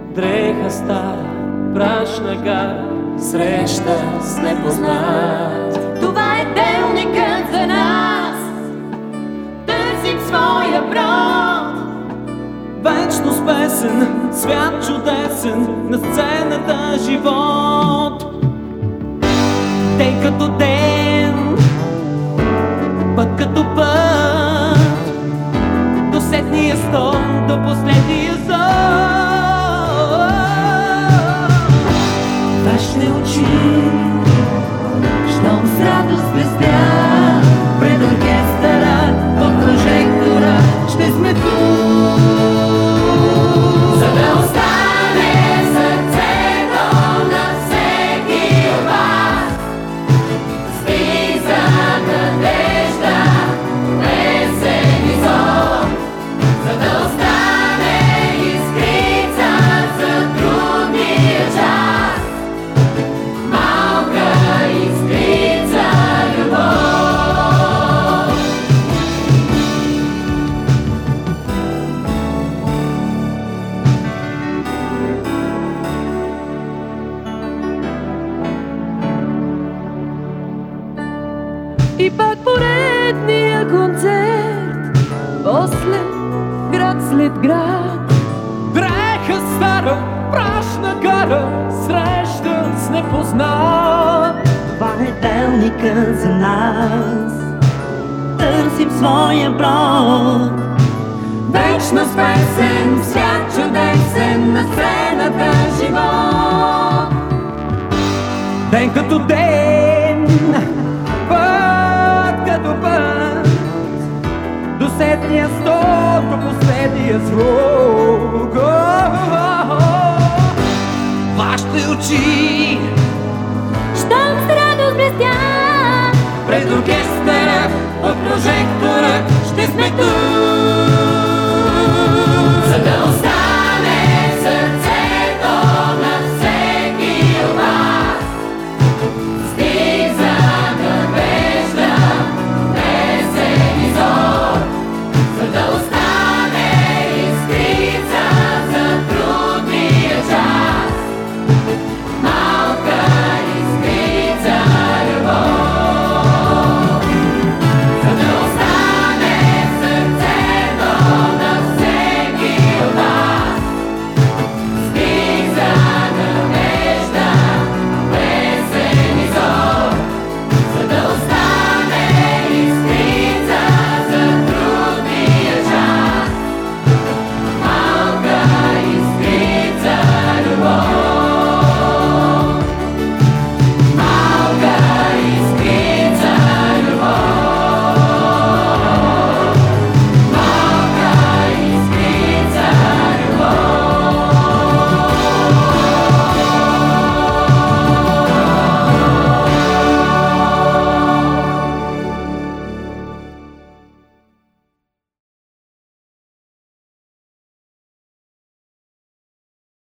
Дреха стара, прашна гара, среща с непознат. Това е делникът за нас, търсим своя брод. Вечно с песен, свят чудесен, на сцената живот. Ден като ден, път като път, до седния стол, до последния зор. Вашите очи, щом с радост блестят пред оркестъра, под прожектора ще сме тук, за да остане сърцето на всеки от вас. Слиза надежда, песен и зор, за да остане искрица за трудния час. Малка искрица любов. И пак поредния концерт, после град след град. Дреха стара, прашна гара, среща с непознат. Това е делникът за нас, търсим своя брод. Вечно с песен, свят чудесен, на сцената живот. Ден като ден, път като път, до седния стол, до последния срок.